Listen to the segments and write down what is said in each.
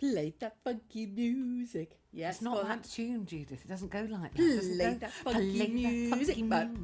Play that funky music. Yes, It's not that tune, Judith. It doesn't go like that. Play that funky music, white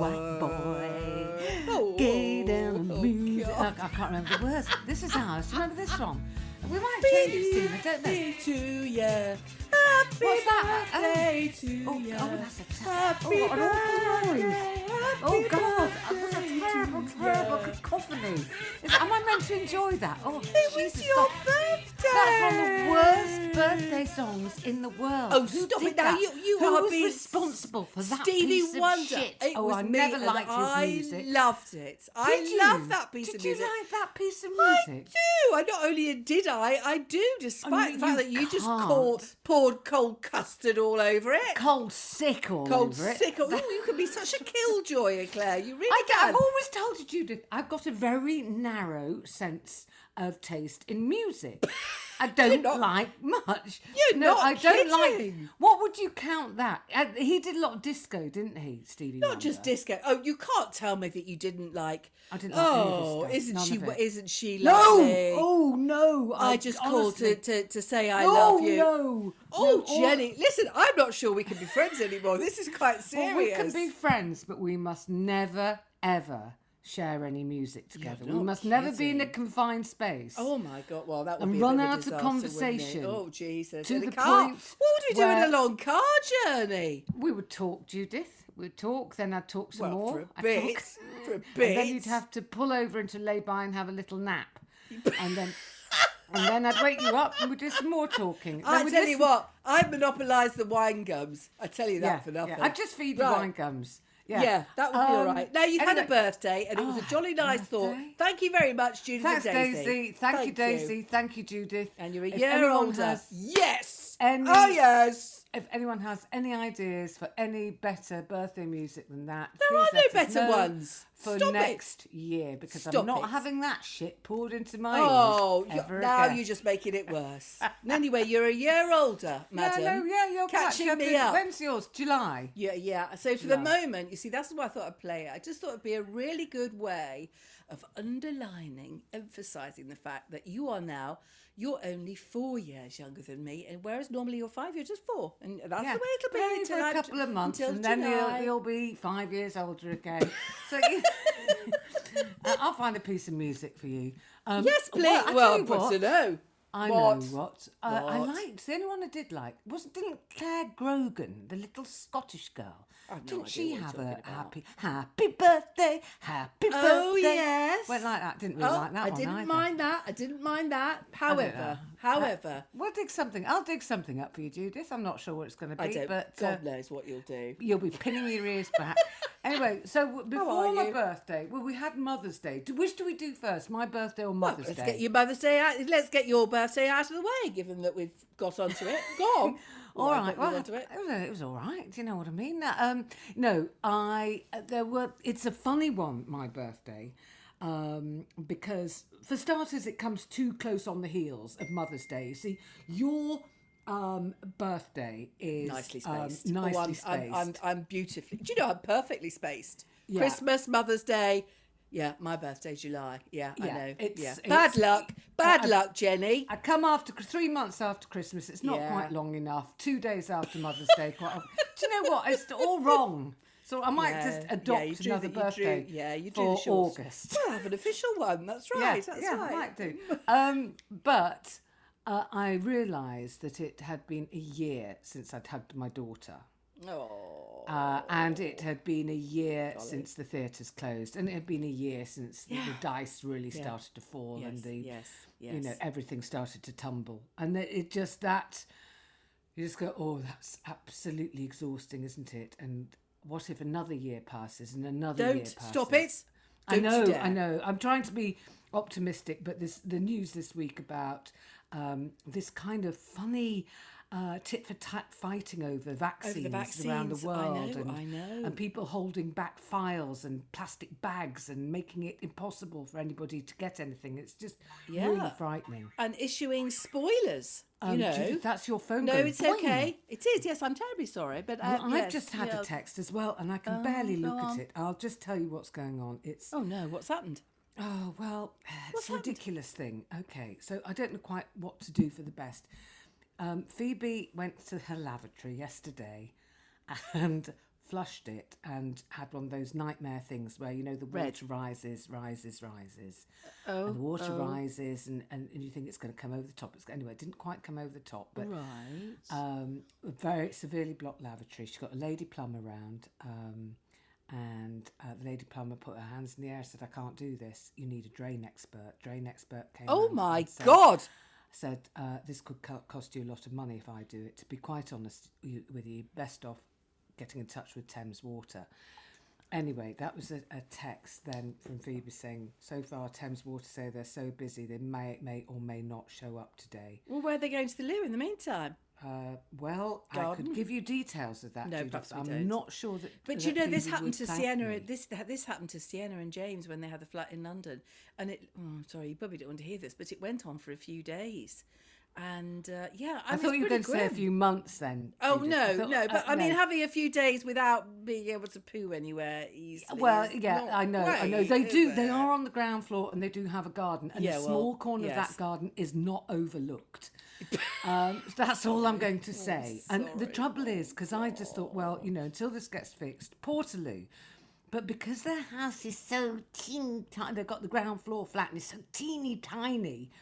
boy. Oh, Get down the music. God. I can't remember the words. This is ours. Do you remember this song? We might change it soon. I don't know. Happy to ya. What's that? Birthday to Oh, ya. oh, that's a Happy what an awful noise. birthday, Oh, happy God. That's a birthday terrible, to terrible ya. cacophony. Am I meant to enjoy that? Oh, It was Jesus, your stop. birthday. That's one of the worst birthday songs in the world. Oh, Who stop did it now. that? You Who are was being responsible for that Stevie piece of Wonder. shit? It Oh, was I me, never and liked his music. I loved it. Did you? I love that piece of Did music. you like that piece of I music? do. I not only did I do, despite the fact that you just poured cold custard all over it. Cold sick all Cold over it. sick. Oh, you can be such a killjoy, Claire. You really I've can. always told you, Judith, I've got a very narrow sense of taste in music. I don't not- like much. You're not I don't like. kidding. What would you count that? He did a lot of disco, didn't he, Stevie? Not just Wonder? disco. Oh, you can't tell me that you didn't like. I didn't like any of his Oh, stuff, isn't none she? of it. Isn't she No! lovely? Oh no! I just honestly, called to say I love you. No! Oh, No, Jenny, listen, I'm not sure we can be friends anymore. This is quite serious. Well, we can be friends, but we must never, ever share any music together. We not must never be in a kidding. confined space. Oh my God! Well, that would And be a run bit of a out of disaster, conversation wouldn't it? Oh Jesus! to In a the car. point What would we do in where- a long car journey? We would talk, Judith. We'd talk, then I'd talk some Well, more. for a I'd bit, talk. for a And bit. then you'd have to pull over into lay-by and have a little nap. And then I'd wake you up and we'd do some more talking. I Then we'd tell you listen- what, I monopolised the wine gums. I tell you that Yeah, for nothing. yeah. I'd just feed you Right. wine gums. Yeah, Yeah, that would be all right. Now, you've had a anyway- birthday, and it was a jolly nice thought. birthday. Thank you very much, Judith Thanks, and Daisy. Daisy. Thank you, Daisy. Thank you, Judith. And you're a If year anyone older. has- Yes. any- Oh, yes. If anyone has any ideas for any better birthday music than that, There please are no let us better know ones. for Stop it. next year, because Stop I'm not it. having that shit poured into my Oh, ears ever now again. you're just making it worse. Anyway, you're a year older, madam. You're catching me up. When's yours? July. Yeah. So for the moment, you see, that's why I thought I'd play it. I just thought it'd be a really good way of underlining, emphasising the fact that you're only 4 years younger than me, and whereas normally you're 5, you're just 4, and that's the way it'll be Only until for a couple of months, until and then July. he'll be 5 years older again. So I'll find a piece of music for you. Yes, please. I tell Well, you but what, to know. I What? know what. I What? liked, the only one I did like, didn't Claire Grogan, the little Scottish girl, I've no didn't idea she what have you're a talking about. happy birthday, happy Oh, birthday? yes. Went like that, didn't really like that I one didn't either. mind that. I didn't mind that. However, We'll dig something. I'll dig something up for you, Judith. I'm not sure what it's going to be, I don't. but God knows what you'll do. you'll be pinning your ears back. Anyway, so before are my you? birthday, we had Mother's Day. Which do we do first, my birthday or Mother's Let's Day? get your Mother's Day out. Let's get your birthday out of the way, given that we've got onto it. Go on. All right. Well, Well, onto it. it was all right. Do you know what I mean? No, it's a funny one, my birthday, because for starters, it comes too close on the heels of Mother's Day. You see, your birthday is Nicely spaced. Nicely I'm spaced. I'm beautifully. Do you know I'm perfectly spaced? Yeah. Christmas, Mother's Day. Yeah, my birthday's July. Yeah, I Yeah, know. it's- Bad it's- luck. Bad luck, Jenny. I come after 3 months after Christmas. It's not Yeah. quite long enough. 2 days after Mother's Day. Quite often. Do you know what? It's all wrong. So I might just adopt you drew another the- you birthday drew- you drew for the shorts. August. Well, have an official one. That's right. That's yeah, right. I might do. But I realised that it had been a year since I'd hugged my daughter. Oh. And it had been a year since the theatres closed, and it had been a year since the dice really started to fall, and everything started to tumble, and it just that you just go, oh, that's absolutely exhausting, isn't it? And what if another year passes and another year passes? Don't stop it. I Don't you dare. I know. I'm trying to be optimistic, but the news this week about this kind of funny tit for tat fighting over vaccines, around the vaccines. world, I know. and people holding back files and plastic bags and making it impossible for anybody to get anything. It's just really frightening. And issuing spoilers. Judith, that's your phone. No, going, it's boing. okay. It is. Yes, I'm terribly sorry, but Well, I've yes, just had yeah. a text as well, and I can barely go look at on. it. I'll just tell you what's going on. It's Oh no, what's happened? Oh, well, it's a ridiculous thing. Okay, so I don't know quite what to do for the best. Phoebe went to her lavatory yesterday and flushed it and had one of those nightmare things where, the water rises. Oh, and the water rises and you think it's going to come over the top. Anyway, it didn't quite come over the top, but right. A very severely blocked lavatory. She got a lady plumber round, and the lady plumber put her hands in the air and said, I can't do this. You need a drain expert. Drain expert came Oh, round my and God. said, this could cost you a lot of money if I do it. To be quite honest with you, best off getting in touch with Thames Water. Anyway, that was a text then from Phoebe saying, so far Thames Water say they're so busy they may or may not show up today. Well, where are they going to the loo in the meantime? Well, garden? I could give you details of that. No, Judith, perhaps we I'm don't. not sure that. But that this happened to Sienna. Me. This happened to Sienna and James when they had the flat in London. And sorry, you probably don't want to hear this, but it went on for a few days. And I thought you were going to say a few months then. Oh, Judith. No, but I mean, having a few days without being able to poo anywhere easily. Well, yeah, I know. They do. They are on the ground floor and they do have a garden, and a small corner of that garden is not overlooked. That's all I'm going to say. And the trouble is, because I just thought, well, until this gets fixed, Portaloo. But because their house is so teeny tiny, they've got the ground floor flat and it's so teeny tiny.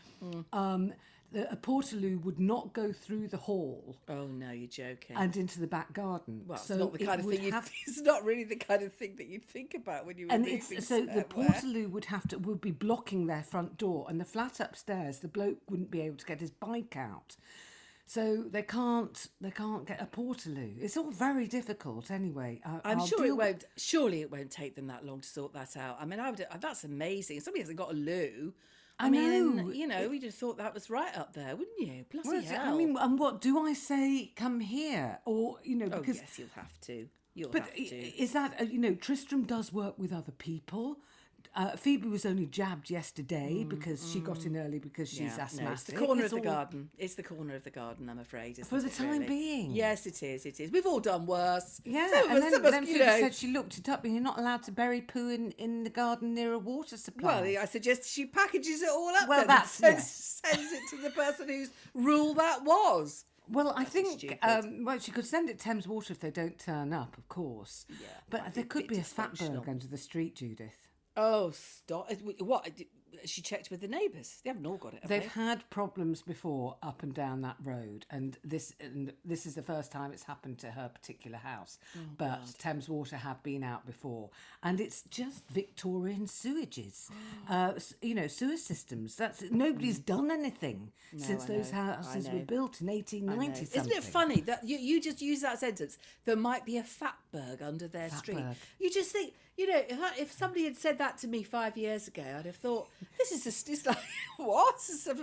A Portaloo would not go through the hall. Oh no, you're joking! And into the back garden. Well, so it's not the kind of thing. It's not really the kind of thing that you'd think about when you were moving. So the Portaloo would be blocking their front door, and the flat upstairs, the bloke wouldn't be able to get his bike out. So they can't get a Portaloo. It's all very difficult anyway. I'm sure it won't. Surely it won't take them that long to sort that out. I mean, that's amazing. Somebody hasn't got a loo. I mean, we'd have thought that was right up there, wouldn't you? Bloody hell. I mean, and what do I say? Come here, or because yes, you'll have to. Is that Tristram does work with other people. Phoebe was only jabbed yesterday because she got in early because she's asthmatic. No, it's the corner of the garden. It's the corner of the garden, I'm afraid. For the time being. Yes, it is. It is. We've all done worse. Yeah, then Phoebe said she looked it up and you're not allowed to bury poo in the garden near a water supply. Well, I suggest she packages it all up sends it to the person whose rule that was. Well, I think she could send it Thames Water if they don't turn up, of course. Yeah, but there could be a fatberg under the street, Judith. Oh, stop. What? She checked with the neighbours. They haven't all got it, have They've had problems before up and down that road, and this is the first time it's happened to her particular house. But God. Thames Water have been out before, and it's just Victorian sewages, sewer systems. Nobody's done anything since those houses were built in 1890 something. Isn't it funny that you just use that sentence? There might be a fatberg under their street. You just think, if somebody had said that to me 5 years ago, I'd have thought, this is it's like, what? It's stuff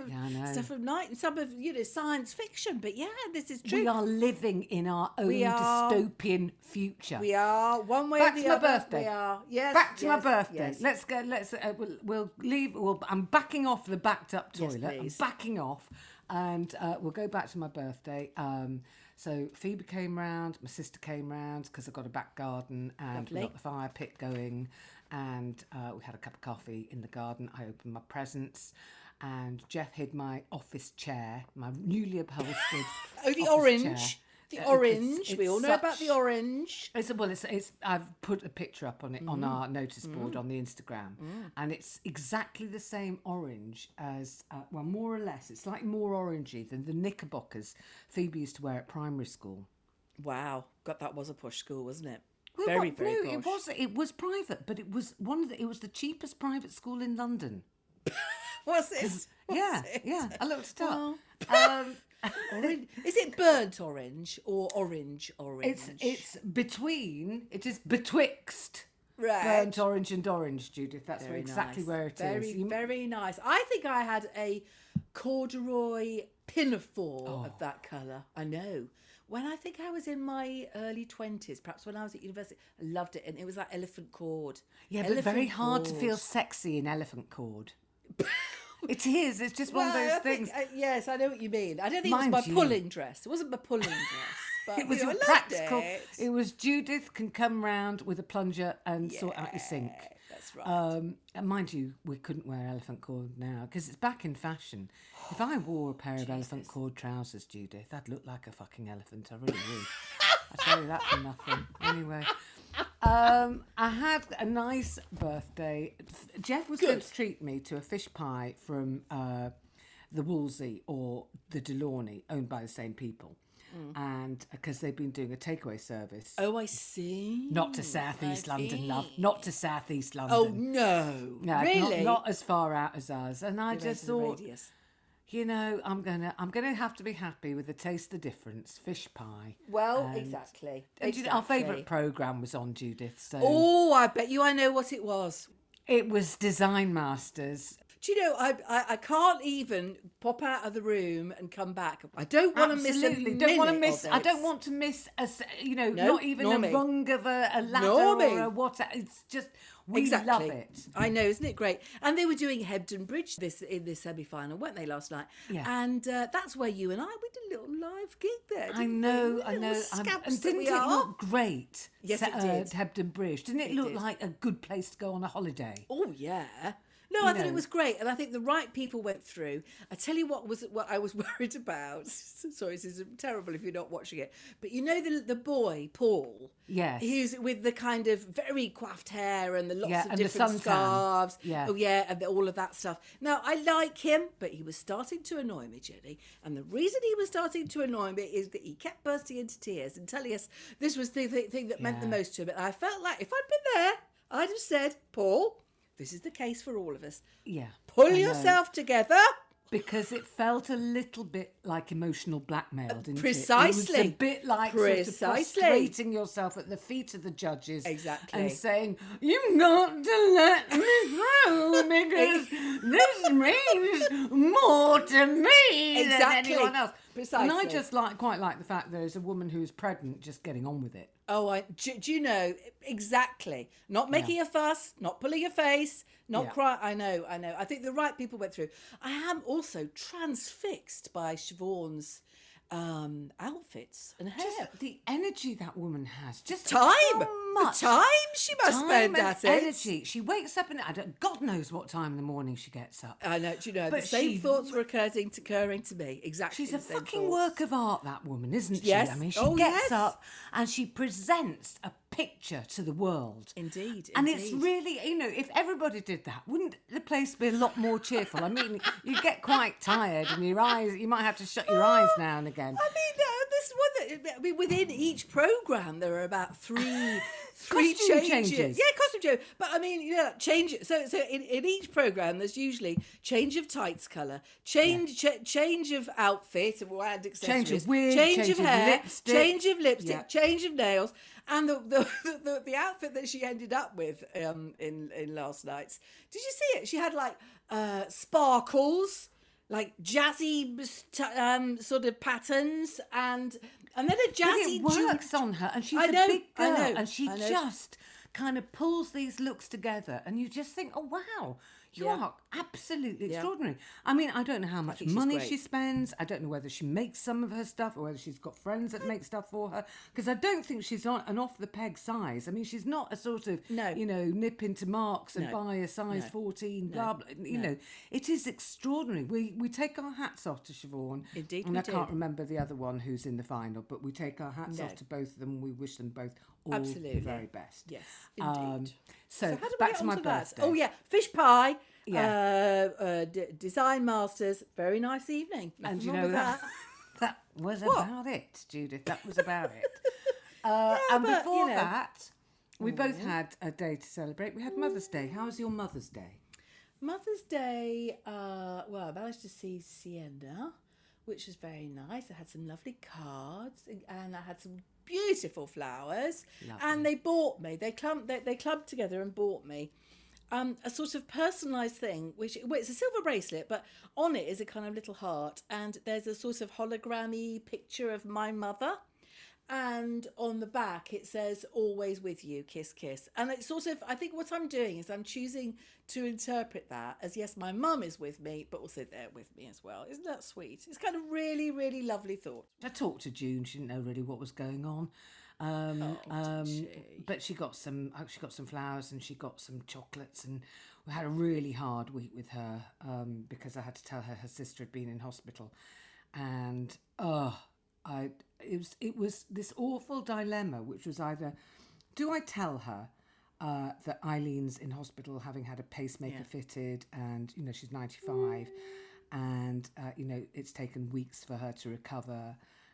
of science fiction. But yeah, this is true. We are living in our own dystopian future. We are, one way back or the to other. My birthday. We are. Yes. Back to my birthday. Yes. Let's go. We'll leave. I'm backing off the backed up toilet. Yes, I'm backing off, and we'll go back to my birthday. So Phoebe came round, my sister came round because I've got a back garden, and we got the fire pit going, and we had a cup of coffee in the garden. I opened my presents, and Jeff hid my office chair, my newly upholstered the orange chair. The orange. We all know about the orange. I've put a picture up on it on our notice board on the Instagram, and it's exactly the same orange as more or less. It's like more orangey than the knickerbockers Phoebe used to wear at primary school. Wow, God, that was a posh school, wasn't it? Well, very posh. It was private, but it was it was the cheapest private school in London. Was it? Yeah. I looked it up. Is it burnt orange or orange? It's between. It is betwixt burnt orange and orange, Judith. That's exactly where it is. Very nice. I think I had a corduroy pinafore of that colour. I know. When I think I was in my early 20s, perhaps when I was at university, I loved it, and it was that elephant cord. Yeah, but very hard to feel sexy in elephant cord. It is. It's just one of those things. Yes, I know what you mean. I don't think it was my pulling dress. It wasn't my pulling dress. But it was practical. It was Judith can come round with a plunger and sort out your sink. That's right. And mind you, we couldn't wear elephant cord now because it's back in fashion. If I wore a pair of elephant cord trousers, Judith, I'd look like a fucking elephant. I really would. I tell you that for nothing. Anyway, I had a nice birthday. Jeff was going to treat me to a fish pie from the Wolsey or the Delaunay, owned by the same people. And because they've been doing a takeaway service. Oh, I see. Not to South East London, love. Not to South East London. Oh, no. Really? Not as far out as us. And I just thought, you know, I'm gonna have to be happy with the taste the difference, fish pie. Well, exactly. And our favourite programme was on, Judith. So oh, I bet you I know what it was. It was Design Masters. Do you know, I can't even pop out of the room and come back. I don't want to miss a minute. I don't want to miss not even a rung of a ladder or a what. It's just we love it. I know, isn't it great? And they were doing Hebden Bridge in this semi-final, weren't they, last night? Yeah. And that's where you and we did a little live gig there. I know. And didn't it look great? Yes, it did. Hebden Bridge. Didn't it look like a good place to go on a holiday? Oh yeah. No, I thought it was great, and I think the right people went through. I tell you what I was worried about. Sorry, this is terrible if you're not watching it, but you know the boy Paul. Yes. He's with the kind of very coiffed hair and the lots of different the scarves. Yeah. Oh yeah, and all of that stuff. Now I like him, but he was starting to annoy me, Jenny. And the reason he was starting to annoy me is that he kept bursting into tears and telling us this was the thing that meant the most to him. And I felt like if I'd been there, I'd have said, Paul, this is the case for all of us. Yeah. Pull yourself together. Because it felt a little bit like emotional blackmail, didn't Precisely. It was a bit like sort of prostrating yourself at the feet of the judges. Exactly. And saying, you've got to let me through because this means more to me than anyone else. Precisely. And I just quite like the fact that there's a woman who's pregnant just getting on with it. Oh, do you know, exactly. Not making a fuss, not pulling a face, not cry. I know. I think the right people went through. I am also transfixed by Siobhan's outfits and hair. Just the energy that woman has. Just time. Much. The time she must spend at it. Energy. She wakes up and God knows what time in the morning she gets up. I know. Do you know, the same thoughts were occurring to me. Exactly. She's a fucking work of art, that woman, isn't she? Yes. I mean, she gets up and she presents a picture to the world. Indeed. And it's really, if everybody did that, wouldn't the place be a lot more cheerful? I mean, you get quite tired and your eyes, you might have to shut your eyes now and again. I mean, within each programme, there are about three changes. Yeah, costume changes. But I mean, change. So in each programme, there's usually change of tights colour, change of outfit and accessories, change of wig, change of hair, change of lipstick, yeah. change of nails. And the outfit that she ended up with in last night's, did you see it? She had like sparkles, like jazzy sort of patterns, and then a jazzy. But it works on her, and she's a big girl, and she just kind of pulls these looks together, and you just think, oh wow. You are absolutely extraordinary. I mean, I don't know how much money she spends. I don't know whether she makes some of her stuff or whether she's got friends that make stuff for her. Because I don't think she's an off-the-peg size. I mean, she's not a sort of, nip into Marks and buy a size 14, blah, blah. It is extraordinary. We take our hats off to Siobhan. Indeed, and I can't remember the other one who's in the final, but we take our hats off to both of them. We wish them both all the very best. Yes, indeed. So how do we back get to my onto that? birthday. Oh yeah, fish pie. Yeah. Design Masters. Very nice evening. And you know that was about it, Judith. That was about it. And before that, we both had a day to celebrate. We had Mother's Day. How was your Mother's Day? Mother's Day. I managed to see Sienna, which was very nice. I had some lovely cards, and I had some beautiful flowers. Lovely. And they bought me. They clubbed together and bought me a sort of personalised thing, which it's a silver bracelet, but on it is a kind of little heart, and there's a sort of hologrammy picture of my mother, and on the back it says "Always with you, kiss, kiss." And it's sort of, I think what I'm doing is I'm choosing to interpret that as, yes, my mum is with me, but also they're with me as well. Isn't that sweet? It's kind of really, really lovely thought. I talked to June. She didn't know really what was going on. But she got some flowers and she got some chocolates, and we had a really hard week with her because I had to tell her sister had been in hospital, and it was this awful dilemma, which was either, do I tell her that Eileen's in hospital having had a pacemaker fitted, and she's 95, and it's taken weeks for her to recover.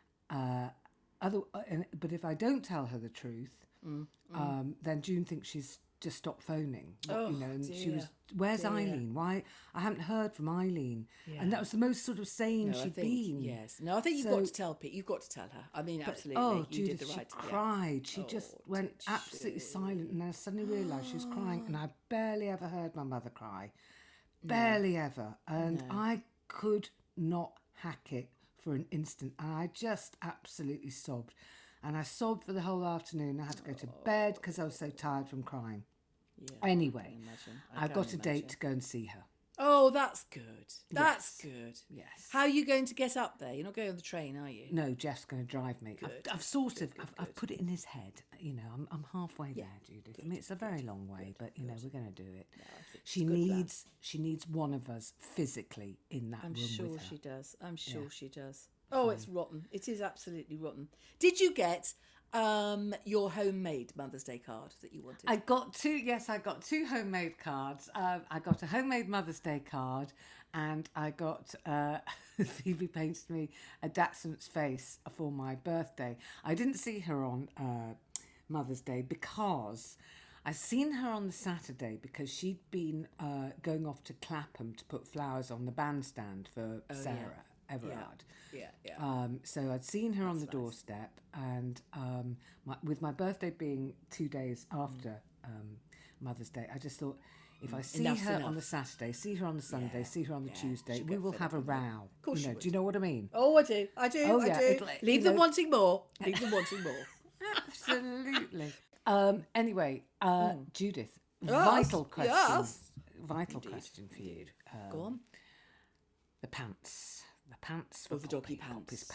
But if I don't tell her the truth, then June thinks she's just stopped phoning. And she was, where's Eileen? Why? I haven't heard from Eileen. Yeah. And that was the most sort of sane she'd been. Yes. No, I think you've got to tell Pete. You've got to tell her. I mean, absolutely. Oh, you Judith, did the right she cried. She just went absolutely silent, and I suddenly realised she was crying, and I barely ever heard my mother cry. Barely ever. And I could not hack it for an instant, and I just absolutely sobbed. And I sobbed for the whole afternoon. I had to go to bed because I was so tired from crying. Yeah, anyway, I've got a date to go and see her. Oh, that's good. That's good. Yes. How are you going to get up there? You're not going on the train, are you? No, Jeff's going to drive me. I've put it in his head. I'm halfway there, Judith. I mean, it's a very long way, but we're going to do it. No, she needs one of us physically in that room with her. I'm sure she does. I'm sure she does. Oh, it's rotten. It is absolutely rotten. Did you get your homemade Mother's Day card that you wanted? I got two homemade cards. I got a homemade Mother's Day card, and I got Phoebe painted me a Dachshund's face for my birthday. I didn't see her on Mother's Day because I seen her on the Saturday because she'd been going off to Clapham to put flowers on the bandstand for Sarah Everard. Yeah. So I'd seen her on the doorstep, and with my birthday being 2 days after Mother's Day, I just thought, if I see her on the Saturday, see her on the Sunday, see her on the Tuesday, we will have a row. Of course, do you know what I mean? Oh, I do. I do. Leave them wanting more. Leave them wanting more. Absolutely. Anyway, Judith, vital question. Yes. Vital question for you. Go on. The pants for the doggy pants. Poppy's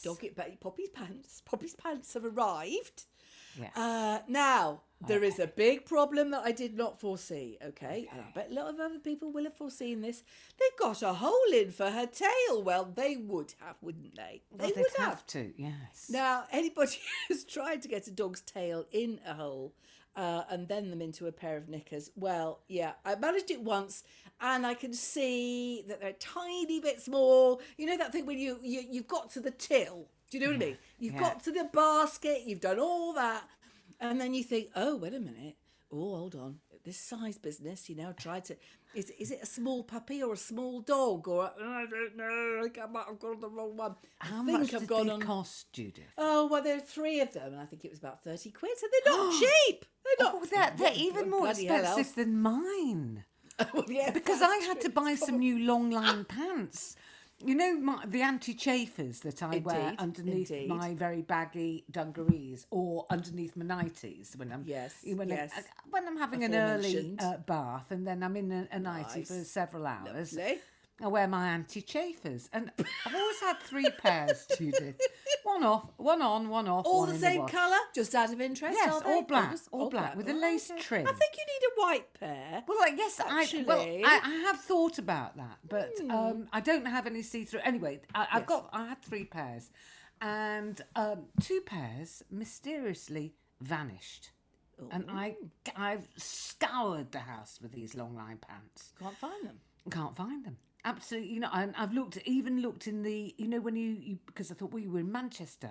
pants. Poppy's pants have arrived. Yes. Now, there is a big problem that I did not foresee, okay? And I bet a lot of other people will have foreseen this. They've got a hole in for her tail. Well, they would have, wouldn't they? They would have to, yes. Now, anybody who's tried to get a dog's tail in a hole and then them into a pair of knickers, well, yeah, I managed it once, and I can see that they're tiny bit small. You know that thing when you've got to the till? Do you know what I mean? You've got to the basket, you've done all that, and then you think, oh, wait a minute. Oh, hold on. This size business, tried to... Is it a small puppy or a small dog? Or I don't know. I might have gone on the wrong one. How much did they cost, Judith? Oh, well, there are 3 of them, and I think it was about 30 quid, so they're not cheap. They're not... they're even more expensive than mine. Well, yeah, because I had to buy some new long line pants. You know, the anti-chafers that I wear underneath my very baggy dungarees, or underneath my nighties when I'm when I'm having an early bath, and then I'm in a nightie for several hours. Lovely. I wear my anti-chafers, and I've always had 3 pairs, Judith. One off, one on, one off. All the same colour, just out of interest. Yes, all black with a lace trim. I think you need a white pair. Well, I guess I have thought about that, but I don't have any see-through. Anyway, I had 3 pairs, and 2 pairs mysteriously vanished. Ooh. And I've scoured the house with these long line pants. Can't find them. Absolutely, and I've looked in the, when you because I thought, well, you were in Manchester,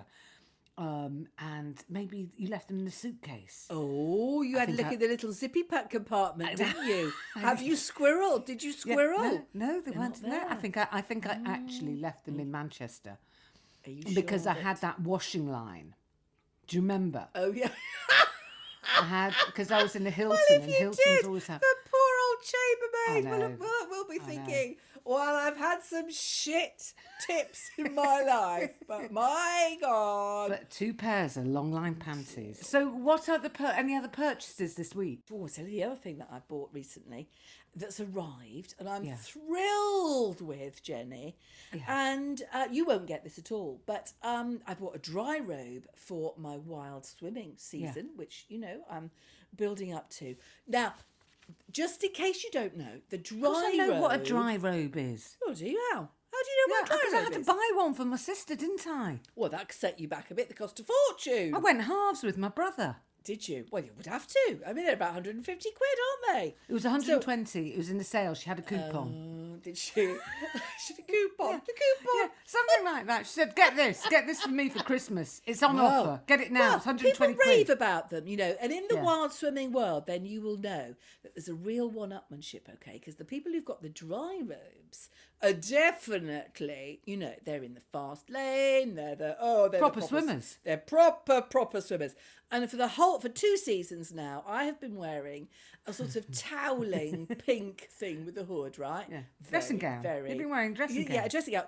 and maybe you left them in the suitcase. Oh, you had a look in the little zippy pack compartment, didn't you? Have you squirreled? Did you squirrel? Yeah, no, they weren't there. I think I actually left them in Manchester. Are you sure? Because I had that washing line. Do you remember? Oh yeah. I had, because I was in the Hilton, and Hilton's always have. The poor old chambermaid will be thinking, well, I've had some shit tips in my life, but my God. But 2 pairs of long line panties. So what are any other purchases this week? Oh, I'll tell you the other thing that I bought recently. that's arrived, and I'm thrilled with, Jenny. Yeah. And you won't get this at all, but I bought a dry robe for my wild swimming season, which, you know, I'm building up to. Now, just in case you don't know, the dry robe... I know what a dry robe is. Oh, do you? How do you know what a dry robe is? I had to buy one for my sister, didn't I? Well, that set you back a bit. They cost a fortune. I went halves with my brother. Did you? Well, you would have to. I mean, they're about 150 quid, aren't they? It was 120. It was in the sale. She had a coupon. Did she? She had a coupon. Yeah. A coupon. Yeah, something like that. She said, get this for me for Christmas. It's on offer. Get it now. It's 120 people rave quid. about them, you know. And in the wild swimming world, then you will know that there's a real one-upmanship, okay? Because the people who've got the dry robes are definitely, you know, they're in the fast lane. They're proper swimmers. They're proper swimmers. And for 2 seasons now, I have been wearing a sort of toweling pink thing with a hood, right? Yeah. Dressing gown. You've been wearing dressing gown. Yeah, a dressing gown.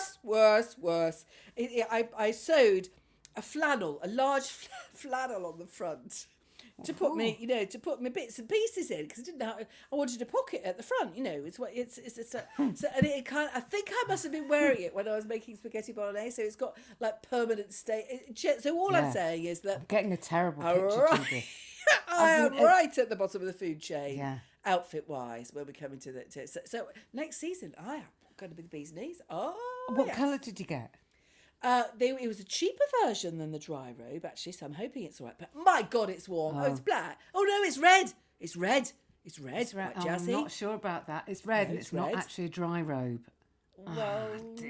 Worse. I sewed a large flannel on the front to put me, you know, to put my bits and pieces in, because I didn't know. I wanted a pocket at the front, you know. So and it kind of, I think I must have been wearing it when I was making spaghetti bolognese. So it's got like permanent so all I'm saying is that I'm getting a terrible picture, Judith. I am right at the bottom of the food chain, outfit wise, when we come into the. So next season, I am going to be the bee's knees. Oh, what colour did you get? It was a cheaper version than the dry robe, actually, so I'm hoping it's all right. But my God, it's warm. Oh, it's black. Oh, no, it's red. It's red. Quite jazzy. I'm not sure about that. It's red, and it's not actually a dry robe. Well,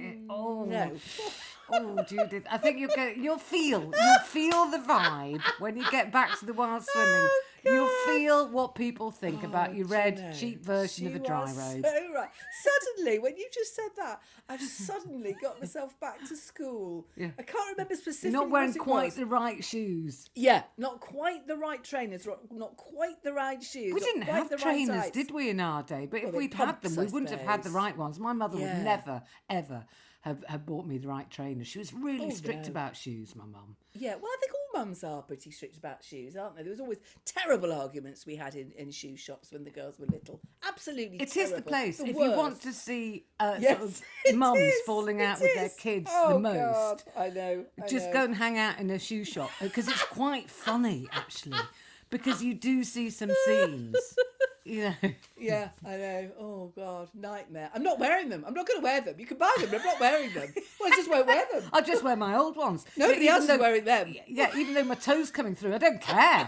no. Oh, Judith, I think you'll feel the vibe when you get back to the wild swimming. You'll feel what people think about your red, cheap version of a dry robe. So right. Suddenly, when you just said that, I've suddenly got myself back to school. Yeah. I can't remember specifically. You're not wearing quite the right shoes. Yeah, not quite the right trainers, not quite the right shoes. We didn't have trainers, did we, in our day? But if we'd had them, we wouldn't have had the right ones. My mother would never, ever have bought me the right trainers. She was really strict about shoes, my mum. Yeah, well, I think all mums are pretty strict about shoes, aren't they? There was always terrible arguments we had in shoe shops when the girls were little. Absolutely terrible. It is the place. The if worst. you want to see sort of mums falling out with their kids the most, God, I know. Just go and hang out in a shoe shop, because it's quite funny, actually, because you do see some scenes. You know. Yeah, I know. Oh, God, nightmare. I'm not wearing them. I'm not going to wear them. You can buy them, but I'm not wearing them. Well, I just won't wear them. I'll just wear my old ones. Nobody else is wearing them. Yeah, even though my toe's coming through, I don't care.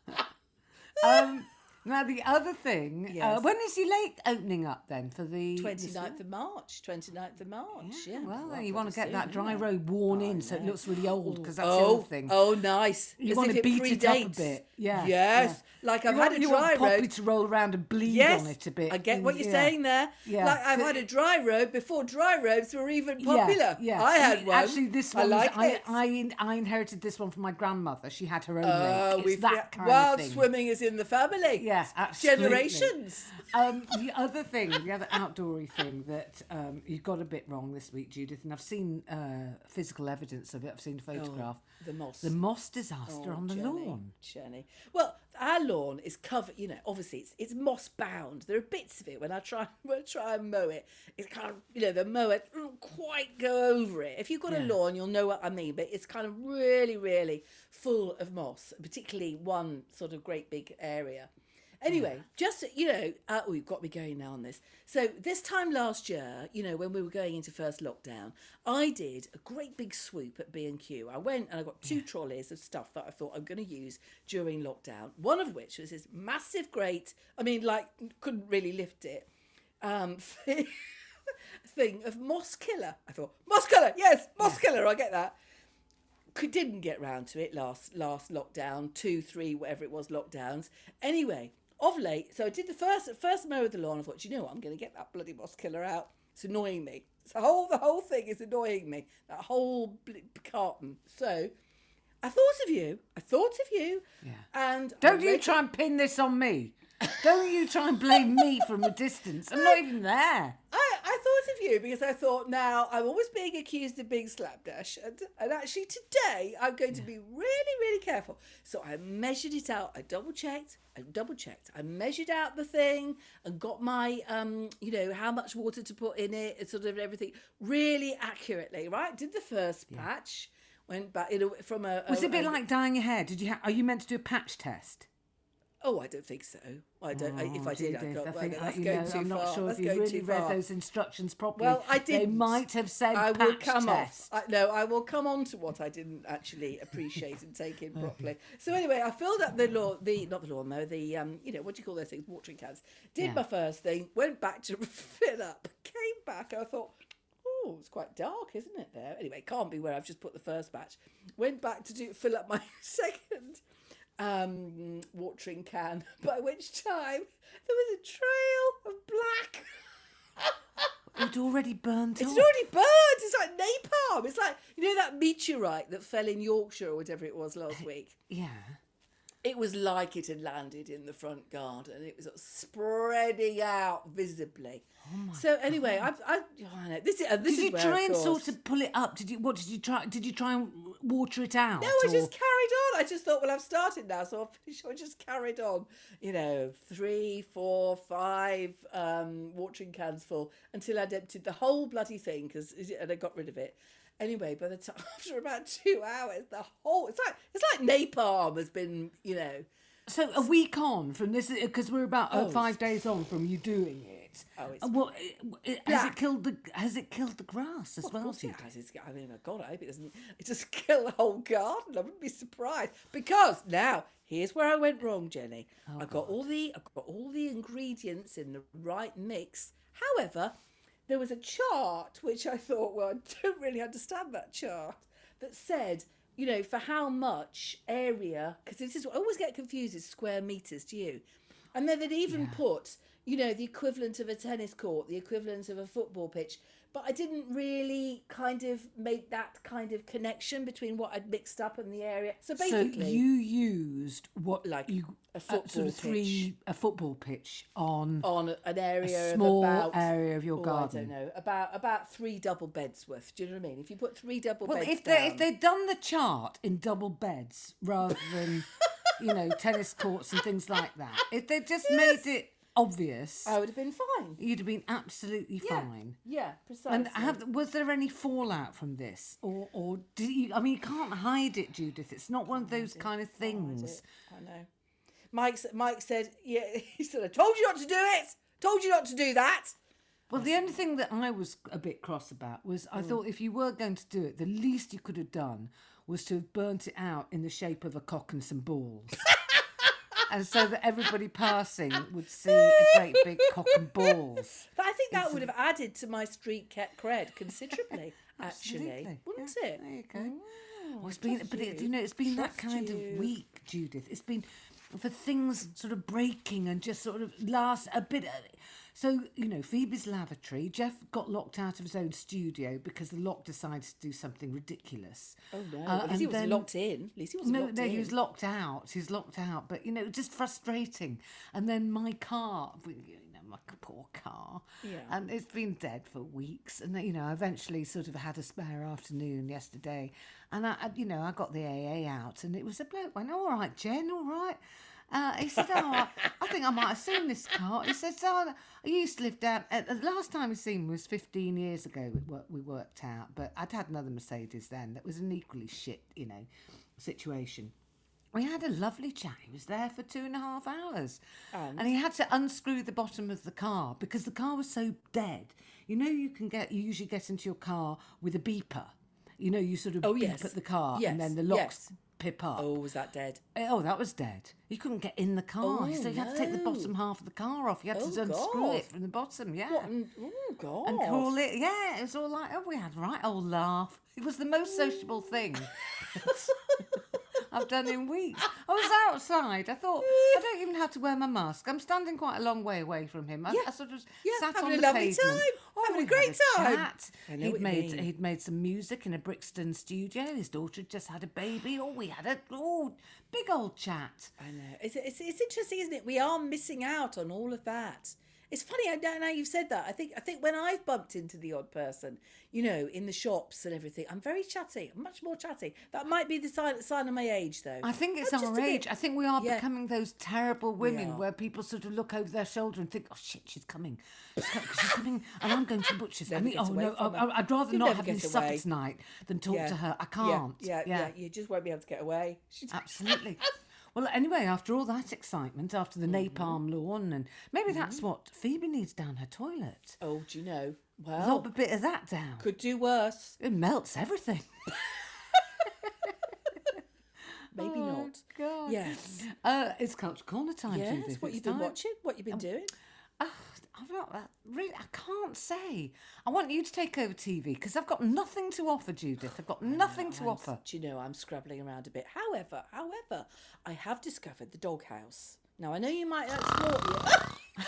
Now, the other thing, when is your lake opening up then for the... 29th of March. 29th of March, yeah. Well, you want to get that dry robe worn in so it looks really old, because that's the other thing. Oh, nice. You want to beat it up a bit. Yeah. Yes. Yeah. Like I've had a dry robe. You want Poppy to roll around and bleed on it a bit. I get what you're saying there. Yeah. Like I've had a dry robe before dry robes were even popular. Yeah. I had one. Actually, this one, I inherited this one from my grandmother. She had her own lake. It's that kind of thing. Wild swimming is in the family. Yeah, absolutely. Generations. The other outdoory thing that you got a bit wrong this week, Judith, and I've seen physical evidence of it. I've seen a photograph. The moss disaster on the lawn. Jenny. Well, our lawn is covered, you know, obviously it's moss bound. There are bits of it when I try and mow it. It's kind of, you know, the mower doesn't quite go over it. If you've got a lawn, you'll know what I mean, but it's kind of really, really full of moss, particularly one sort of great big area. Anyway, just, you know, you've got me going now on this. So this time last year, you know, when we were going into first lockdown, I did a great big swoop at B&Q. I went and I got 2 trolleys of stuff that I thought I'm going to use during lockdown. One of which was this massive, great, I mean, like, couldn't really lift it, thing of Moss Killer. I thought, Moss Killer, yes, Moss Killer, I get that. Didn't get round to it last lockdown, 2, 3, whatever it was, lockdowns. Anyway, of late, so I did the first mow of the lawn. I thought, you know what, I'm going to get that bloody Moss Killer out. It's annoying me. The whole thing is annoying me. That whole carton. So I thought of you. Yeah. And don't you try and pin this on me. Don't you try and blame me from a distance. I'm not even there. I thought of you because I thought, now I'm always being accused of being slapdash, and actually today I'm going to be really, really careful. So I measured it out. I double checked. I measured out the thing and got my, how much water to put in it, and sort of everything really accurately. Right? Did the first patch. Went back from a. Was it a bit like dyeing your hair? Are you meant to do a patch test? Oh, I don't think so. I don't. If I did, I'd go. That's going too far. I'm not sure if you really read those instructions properly. Well, I did. They might have said I will come test. off. I will come on to what I didn't actually appreciate and take in properly. So anyway, I filled up the what do you call those things? Watering cans. Did my first thing. Went back to fill up. Came back. I thought, oh, it's quite dark, isn't it? There. Anyway, can't be where I've just put the first batch. Went back to fill up my second watering can, by which time there was a trail of black. It already burnt off. It's already burnt. It's like napalm. It's like, that meteorite that fell in Yorkshire or whatever it was last week. Yeah. It was like it had landed in the front garden. It was spreading out visibly. Oh my so anyway, God. I know this is. Did you try and sort of pull it up? Did you try? Did you try and water it out? No, I just carried on. I just thought, well, I've started now, so I just carried on. 3, 4, 5 watering cans full until I'd emptied the whole bloody thing and I got rid of it. Anyway, by the time after about 2 hours, it's like napalm has been, So a week on from this, because we're about 5 days on from you doing it. Has it killed the grass as well? Of course it has. I mean, God, I hope it doesn't. It just kill the whole garden. I wouldn't be surprised, because now here's where I went wrong, Jenny. I got all the ingredients in the right mix. However, there was a chart which I thought, well, I don't really understand that chart, that said, for how much area, because this is what I always get confused, is square metres, do you? And then they'd even put, the equivalent of a tennis court, the equivalent of a football pitch, but I didn't really kind of make that kind of connection between what I'd mixed up in the area. So basically, so you used a football pitch on an area, a small of area of your garden. I don't know, about 3 double beds worth. Do you know what I mean? If you put 3 double beds, if they'd done the chart in double beds rather than tennis courts and things like that, if they just made it obvious, I would have been fine. You'd have been absolutely fine. Yeah, precisely. And was there any fallout from this, or did you? I mean, you can't hide it, Judith. It's not one of those kind of things. I know. Mike said, yeah, he said, I told you not to do it. Told you not to do that. Well, the only thing that I was a bit cross about was I thought if you were going to do it, the least you could have done was to have burnt it out in the shape of a cock and some balls. And so that everybody passing would see a great big cock and balls. But I think that would have added to my street cred considerably, actually. Wouldn't it? There you go. It's been that kind of week, Judith. It's been for things sort of breaking and just sort of last a bit. So, Phoebe's lavatory, Jeff got locked out of his own studio because the lock decided to do something ridiculous. Oh, no. At least he was locked in. At least he wasn't locked in. No, he was locked out. He was locked out. But, just frustrating. And then my car, my poor car. Yeah. And it's been dead for weeks. And, I eventually sort of had a spare afternoon yesterday. And, I got the AA out. And it was a bloke went, all right, Jen, all right. He said, I think I might have seen this car. He said, I used to live down... the last time we seen him was 15 years ago we worked out, but I'd had another Mercedes then that was an equally shit, situation. We had a lovely chat. He was there for 2.5 hours. And he had to unscrew the bottom of the car because the car was so dead. You usually get into your car with a beeper. You sort of beep at the car and then the locks... pip up. Oh, was that dead? Oh, that was dead. You couldn't get in the car, so you had to take the bottom half of the car off. You had to unscrew it from the bottom, Oh, God. And call it, it was all like, we had a right old laugh. It was the most sociable thing. I've done in weeks. I was outside. I thought, I don't even have to wear my mask. I'm standing quite a long way away from him. I sort of sat on the pavement. Having a great time. Chat. He'd made some music in a Brixton studio. His daughter had just had a baby. We had a big old chat. I know. It's interesting, isn't it? We are missing out on all of that. It's funny, I don't know you've said that. I think when I've bumped into the odd person, in the shops and everything, I'm very chatty. I'm much more chatty. That might be the sign of my age, though. I think it's our age. I think we are becoming those terrible women where people sort of look over their shoulder and think, oh, shit, she's coming. She's coming and I'm going to butcher's. I'd rather not have any supper tonight than talk to her. I can't. Yeah, you just won't be able to get away. Absolutely. Well, anyway, after all that excitement, after the napalm lawn, and maybe that's what Phoebe needs down her toilet. Oh, do you know? Well, lob a bit of that down. Could do worse. It melts everything. Maybe not. God. Yes. It's Culture Corner time. Yes. What you've been watching? What you've been doing? I've not really. I can't say. I want you to take over TV because I've got nothing to offer, Judith. I've got nothing to offer. Do you know, I'm scrabbling around a bit. However, I have discovered the Doghouse. Now I know you might snort you.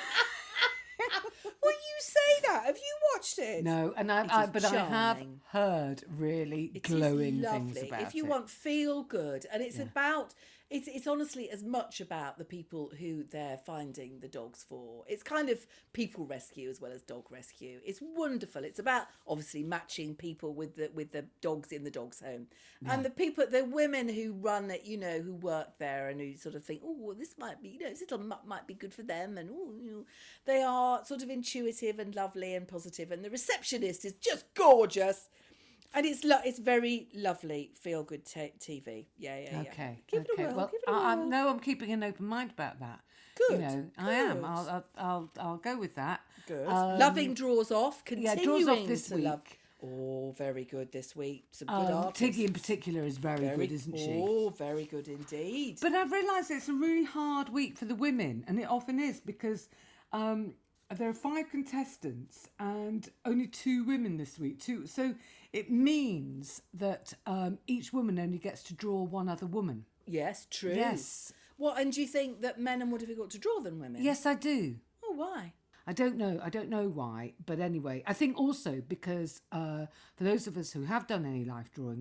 Well, you say that. Have you watched it? No, and I have heard really glowing things about it. If you want feel good, and it's about. It's honestly as much about the people who they're finding the dogs for. It's kind of people rescue as well as dog rescue. It's wonderful. It's about obviously matching people with the dogs in the dog's home, and the women who run it, who work there and who sort of think, oh, well, this might be, this little mutt might be good for them, and they are sort of intuitive and lovely and positive, and the receptionist is just gorgeous. And it's very lovely, feel good TV. Yeah. Okay. Give it a whirl. Well, give it a whirl. I'm keeping an open mind about that. Good. I am. I'll go with that. Good. Loving draws off. Continuing draws off this week. Love. Oh, very good this week. Some good artists. Tiggy in particular is very good, isn't she? Oh, very good indeed. But I've realised it's a really hard week for the women, and it often is because. There are 5 contestants and only 2 women this week. So it means that each woman only gets to draw one other woman. Yes, true. Yes. What? And do you think that men are more difficult to draw than women? Yes, I do. Oh, why? I don't know why. But anyway, I think also because for those of us who have done any life drawing,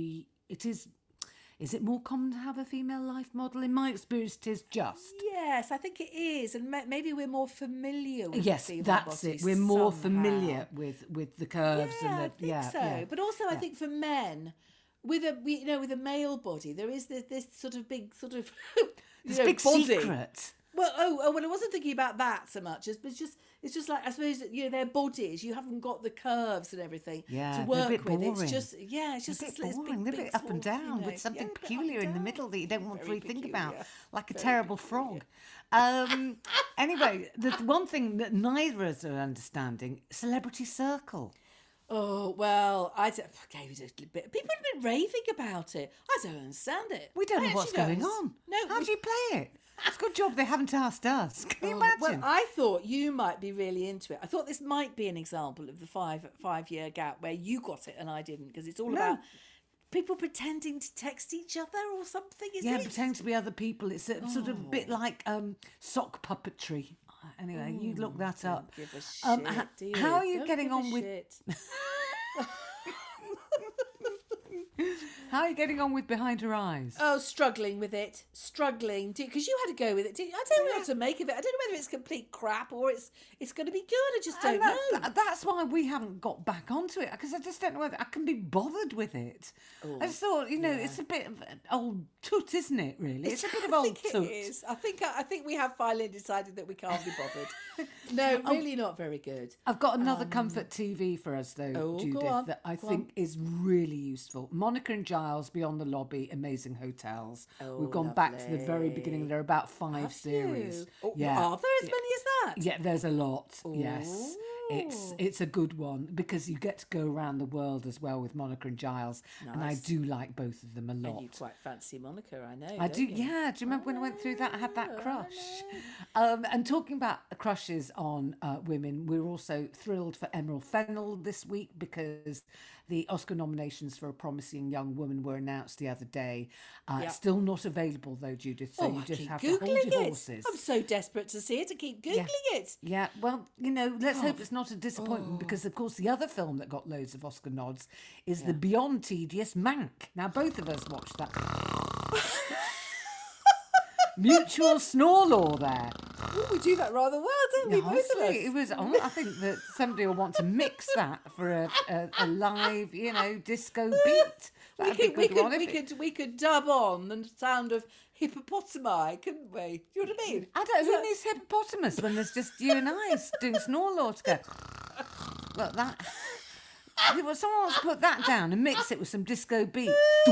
is it more common to have a female life model? In my experience, it is just. Yes, I think it is. And maybe we're more familiar with female that's it. We're more familiar with the curves and the... I think so. Yeah. But also I think for men, with a male body, there is this sort of big sort of... this big body. Secret. Well, I wasn't thinking about that so much. It's just like, I suppose, their bodies, you haven't got the curves and everything to work with. Boring. It's just a bit boring. They're a bit up and down with something peculiar in the middle that you don't want to really think about, like a terrible frog. Anyway, the one thing that neither of us are understanding, Celebrity Circle. Oh, well, people have been raving about it. I don't understand it. We don't know what's going on. No, how do you play it? It's a good job they haven't asked us. Can you imagine? Well, I thought you might be really into it. I thought this might be an example of the five-year gap where you got it and I didn't, because it's all about people pretending to text each other or something, is it? Yeah, pretending to be other people. It's sort of a bit like sock puppetry. Anyway, you look that up. Give a shit, do you? How are you getting on with... How are you getting on with Behind Her Eyes? Oh, struggling with it. Because you had to go with it. I don't know what to make of it. I don't know whether it's complete crap or it's going to be good. I just don't know. That's why we haven't got back onto it, because I just don't know whether I can be bothered with it. Ooh, I just thought, it's a bit of old toot, isn't it, really? It's a bit of old toot. It is. I think we have finally decided that we can't be bothered. No, really not very good. I've got another comfort TV for us, though, Judith, that I think is really useful. Monica and Giles, Beyond the Lobby, Amazing Hotels. We've gone back to the very beginning. There are about 5 series. Are there as many as that? Yeah, there's a lot. Ooh. Yes. It's a good one because you get to go around the world as well with Monica and Giles. Nice. And I do like both of them a lot. And you quite fancy Monica, I know. I do, yeah. Do you remember when I went through that? I had that crush. And talking about crushes on women, we're also thrilled for Emerald Fennell this week because the Oscar nominations for A Promising Young Woman were announced the other day. Still not available though, Judith, so you just have to hold your horses. I'm so desperate to see it, to keep Googling it. Yeah, well, let's hope it's not a disappointment because, of course, the other film that got loads of Oscar nods is the beyond tedious Mank. Now, both of us watched that. Mutual snore law there. Ooh, we do that rather well, don't we? Both of us. It was. I think that somebody will want to mix that for a live, disco beat. We could dub on the sound of hippopotami, couldn't we? Do you know what I mean? I don't. Who needs hippopotamus when there's just you and I doing snore law together? Look that. Well, someone else put that down and mix it with some disco beat.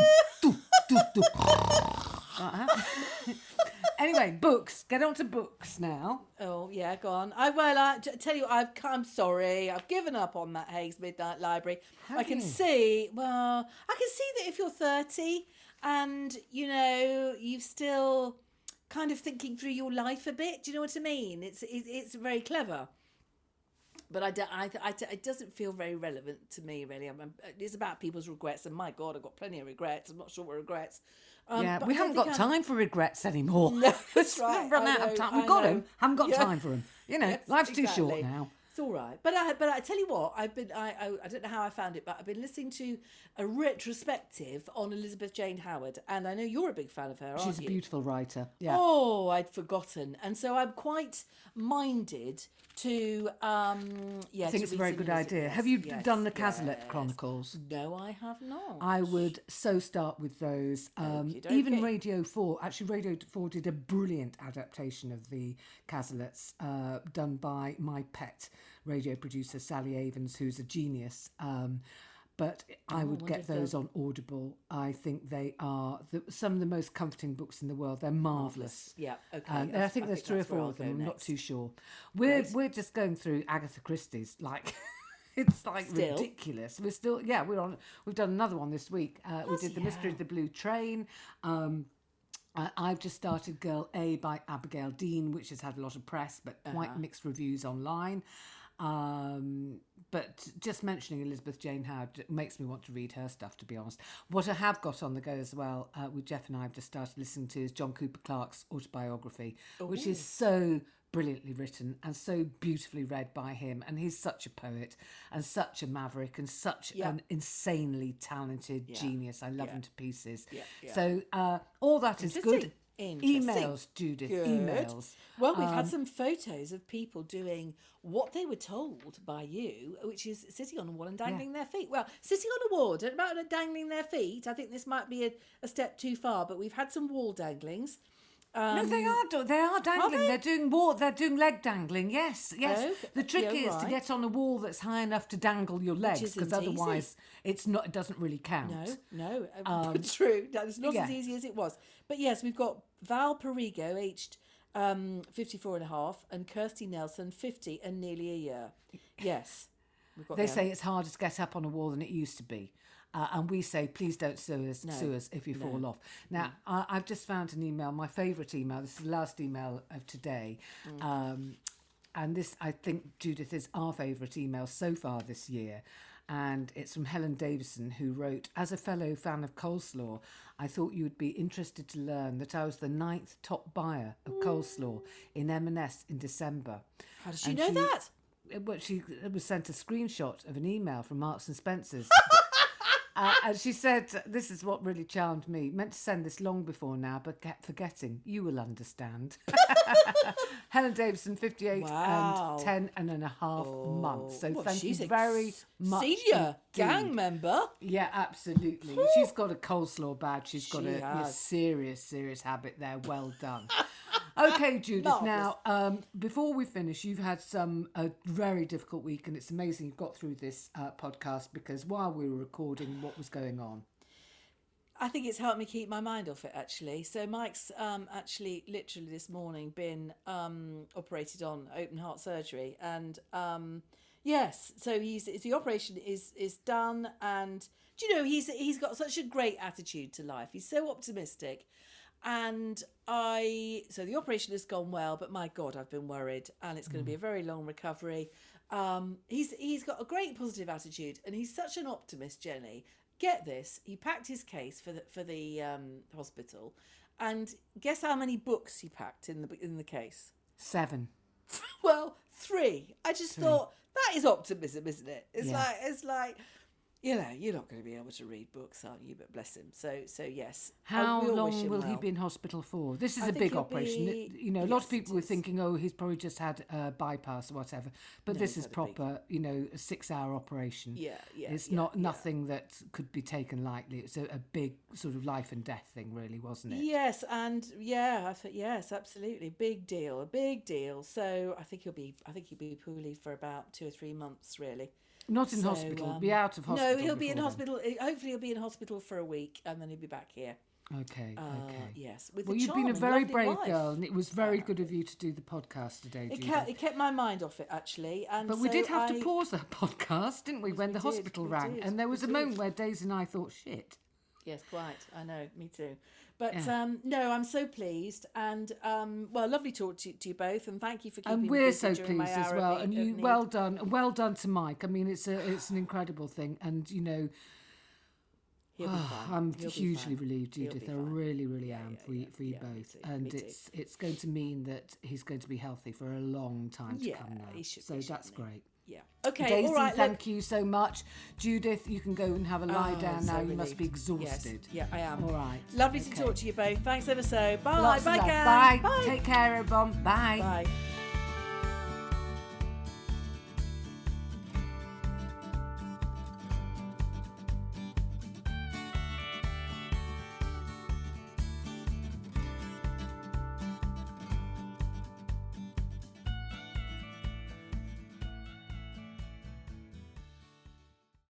Anyway, books. Get on to books now. Oh, yeah, go on. Tell you, I'm sorry. I've given up on that Hague's Midnight Library. I can see that if you're 30 and, you've still kind of thinking through your life a bit. Do you know what I mean? It's very clever. But it doesn't feel very relevant to me, really. It's about people's regrets, and my God, I've got plenty of regrets. I'm not sure what regrets. We haven't got time for regrets anymore. No, that's right. We've run out of time. We've got them. Haven't got time for them. Yes, life's too short now. It's all right. But I tell you what, I don't know how I found it, but I've been listening to a retrospective on Elizabeth Jane Howard, and I know you're a big fan of her, aren't you? She's a beautiful writer. Yeah. Oh, I'd forgotten. And so I'm quite minded to I think it's a very good idea. Have you done the Cazalet Chronicles? No, I have not. I would start with those. Even Radio 4, actually Radio 4 did a brilliant adaptation of the Cazalets done by my pet radio producer Sally Avens, who's a genius. But I would get those on Audible. I think they are some of the most comforting books in the world. They're marvellous. Yeah, okay. I think there's 3 or 4 of them. I'm not too sure. We're just going through Agatha Christie's. It's ridiculous. We're still, we've done another one this week. We did The Mystery of the Blue Train. I've just started Girl A by Abigail Dean, which has had a lot of press, but quite mixed reviews online. But just mentioning Elizabeth Jane Howard makes me want to read her stuff, to be honest. What I have got on the go as well, with Jeff and I have just started listening to, is John Cooper Clarke's autobiography, which is so brilliantly written and so beautifully read by him. And he's such a poet and such a maverick and such an insanely talented genius. I love him to pieces. So all that is good. Emails, Judith. Good. Emails. Well, we've had some photos of people doing what they were told by you, which is sitting on a wall and dangling their feet. Well, sitting on a wall, don't know about dangling their feet. I think this might be a step too far, but we've had some wall danglings. No, they are dangling. They're doing leg dangling. Yes. Oh, the trick is to get on a wall that's high enough to dangle your legs, because otherwise it doesn't really count. No. True. That's not as easy as it was. But yes, we've got Val Perigo, aged 54 and a half, and Kirsty Nelson, 50 and nearly a year. Yes. They say it's harder to get up on a wall than it used to be. And we say, please don't sue us if you fall off. Now, I've just found an email, my favourite email. This is the last email of today. And this, I think, Judith, is our favourite email so far this year. And it's from Helen Davison, who wrote, as a fellow fan of coleslaw, I thought you would be interested to learn that I was the 9th top buyer of coleslaw in M&S in December. How does she know that? Well, she was sent a screenshot of an email from Marks and Spencer's. And she said, this is what really charmed me. Meant to send this long before now, but kept forgetting. You will understand. Helen Davison, 58 and 10 and a half months. So thank you very much. Senior gang member. Yeah, absolutely. She's got a coleslaw badge. She's got a serious habit there. Well done. Okay, Judith. Marvelous. Now, before we finish, you've had a very difficult week, and it's amazing you've got through this podcast, because while we were recording, what was going on? I think it's helped me keep my mind off it, actually. So Mike's actually literally this morning been operated on, open heart surgery, and yes, so the operation is done, and do you know, he's got such a great attitude to life. He's so optimistic. And so the operation has gone well, but my God, I've been worried, and it's going to be a very long recovery. He's got a great positive attitude, and he's such an optimist, Jenny. Get this, he packed his case for the hospital, and guess how many books he packed in the case? 7. Well, 3. I just thought that is optimism, isn't it? It's like you're not going to be able to read books, aren't you? But bless him. So yes. How long will he be in hospital for? This is a big operation. A lot of people were thinking, he's probably just had a bypass or whatever. But this is proper, a 6-hour operation. Yeah. It's nothing that could be taken lightly. It's a big sort of life and death thing, really, wasn't it? Yes, and I thought yes, absolutely, a big deal. So I think he'll be poorly for about 2 or 3 months, really. Not in hospital. Be out of hospital. No, he'll be in hospital. Hopefully, he'll be in hospital for a week, and then he'll be back here. Okay. Yes. Well, you've been a very brave girl, and it was very good of you to do the podcast today, Judith. It kept my mind off it, actually. But we did have to pause the podcast, didn't we, when the hospital rang? And there was a moment where Daisy and I thought, shit. Yes, quite. I know. Me too. But no, I'm so pleased, and lovely to talk to you both, and thank you for keeping me busy. And we're so pleased as well, and you well done to Mike. I mean, it's an incredible thing, and he'll be fine. I'm hugely relieved, Judith. I really, really am for you both, and it's going to mean that he's going to be healthy for a long time to come now. He should, that's great. Yeah. Okay. Daisy, all right, thank you so much. Judith, you can go and have a lie down now. You must be exhausted. Yes. Yeah, I am. All right. Lovely to talk to you both. Thanks ever so. Bye. Lots Bye, of love. gang. Bye. Take care, everyone. Bye. Bye.